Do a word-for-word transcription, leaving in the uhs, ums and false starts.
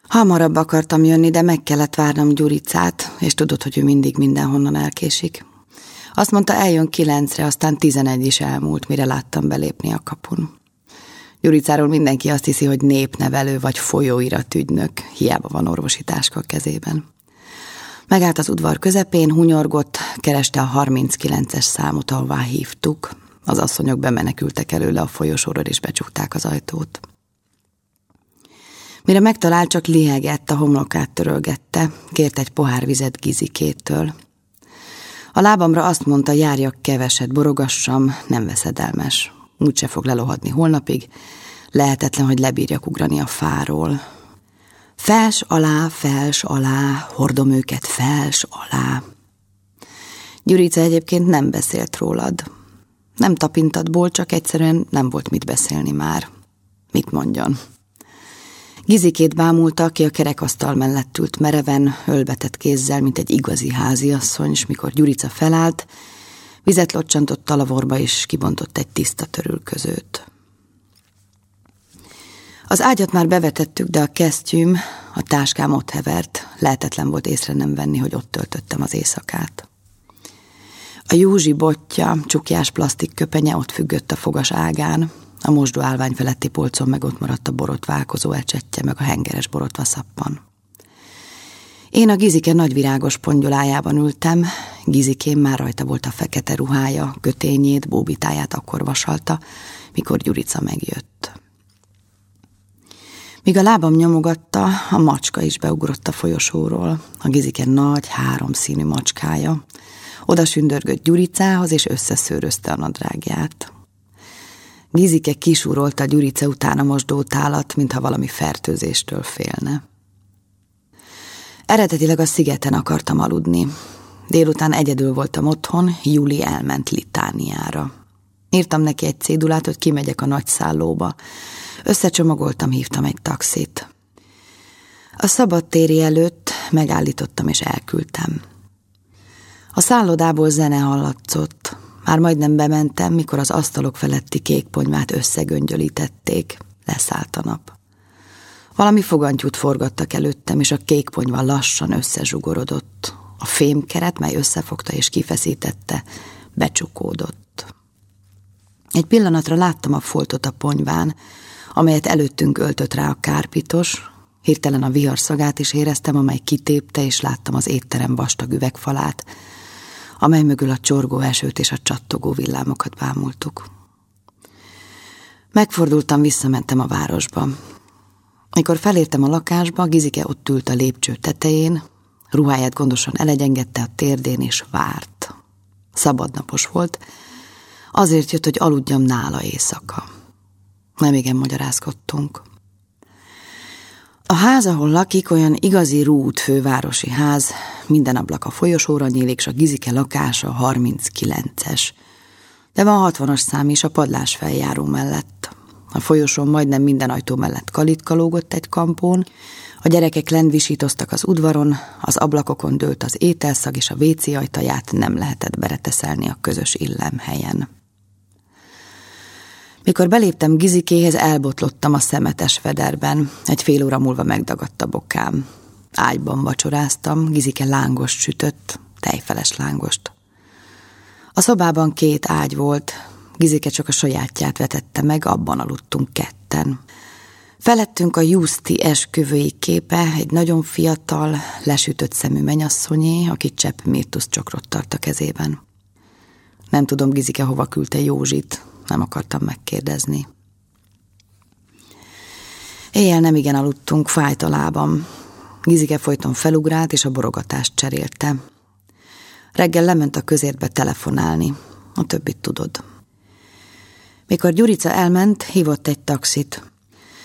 Hamarabb akartam jönni, de meg kellett várnom Gyuricát, és tudod, hogy ő mindig mindenhonnan elkésik. Azt mondta, eljön kilencre, aztán tizenegy is elmúlt, mire láttam belépni a kapun. Gyuricáról mindenki azt hiszi, hogy népnevelő vagy folyóiratügynök, hiába van orvosi táska a kezében. Megállt az udvar közepén, hunyorgott, kereste a harminckilences számot, ahová hívtuk. Az asszonyok bemenekültek előle a folyosóra, és becsukták az ajtót. Mire megtalált, csak lihegett, a homlokát törölgette, kért egy pohár vizet Gizikétől. A lábamra azt mondta, járjak keveset, borogassam, nem veszedelmes. Úgyse fog lelohadni holnapig, lehetetlen, hogy lebírjak ugrani a fáról. Fels alá, fels alá, hordom őket fels alá. Gyurica egyébként nem beszélt rólad. Nem tapintatból, csak egyszerűen nem volt mit beszélni már. Mit mondjon? Gizikét bámulta, aki a kerekasztal mellett ült mereven, ölbetett kézzel, mint egy igazi háziasszony, és mikor Gyurica felállt, vizet locsantott a lavorba, és kibontott egy tiszta törülközőt. Az ágyat már bevetettük, de a kesztyűm, a táskám ott hevert, lehetetlen volt észre nem venni, hogy ott töltöttem az éjszakát. A Józsi botja, csukjás plastik köpenye ott függött a fogas ágán, a mosdó állvány feletti polcon meg ott maradt a borotválkozó ecsettje, meg a hengeres borotva szappan. Én a Gizike nagyvirágos pongyolájában ültem, Gizikém már rajta volt a fekete ruhája, kötényét, bóbitáját akkor vasalta, mikor Gyurica megjött. Míg a lábam nyomogatta, a macska is beugrott a folyosóról, a Gizike nagy, háromszínű macskája. Oda sündörgött Gyuricához, és összeszőrözte a nadrágját. Gizike kisúrolta Gyurica után a mosdótálat, mintha valami fertőzéstől félne. Eredetileg a szigeten akartam aludni. Délután egyedül voltam otthon, Juli elment Litániára. Írtam neki egy cédulát, hogy kimegyek a nagyszállóba. Összecsomagoltam, hívtam egy taxit. A szabadtéri előtt megállítottam és elküldtem. A szállodából zene hallatszott. Már majdnem bementem, mikor az asztalok feletti kék ponyvát összegöngyölítették. Leszállt a nap. Valami fogantyút forgattak előttem, és a kék ponyva lassan összezsugorodott. A fémkeret, mely összefogta és kifeszítette, becsukódott. Egy pillanatra láttam a foltot a ponyván, amelyet előttünk öltött rá a kárpitos. Hirtelen a vihar szagát is éreztem, amely kitépte, és láttam az étterem vastag üvegfalát, amely mögül a csorgó esőt és a csattogó villámokat bámultuk. Megfordultam, visszamentem a városba. Mikor felértem a lakásba, Gizike ott ült a lépcső tetején, ruháját gondosan elegyengette a térdén, és várt. Szabadnapos volt, azért jött, hogy aludjam nála éjszaka. Nem igen magyarázkodtunk. A ház, ahol lakik, olyan igazi rút fővárosi ház, minden ablak a folyosóra nyílik, és a Gizike lakása harminckilences. De van hatvanas szám is a padlás feljáró mellett. A folyosón majdnem minden ajtó mellett kalitka lógott egy kampón, a gyerekek lent visítoztak az udvaron, az ablakokon dőlt az ételszag, és a vécé ajtaját nem lehetett bereteszelni a közös illemhelyen. Mikor beléptem Gizikéhez, elbotlottam a szemetes federben. Egy fél óra múlva megdagadt a bokám. Ágyban vacsoráztam, Gizike lángost sütött, tejfeles lángost. A szobában két ágy volt, Gizike csak a sajátját vetette meg, abban aludtunk ketten. Felettünk a Juszti esküvői képe, egy nagyon fiatal, lesütött szemű menyasszonyé, aki csepp mirtusz csokrot tart a kezében. Nem tudom, Gizike hova küldte Józsit, nem akartam megkérdezni. Éjjel nem igen aludtunk, fájt a lábam. Gizike folyton felugrált, és a borogatást cserélte. Reggel lement a közértbe telefonálni, a többit tudod. Mikor Gyurica elment, hívott egy taxit.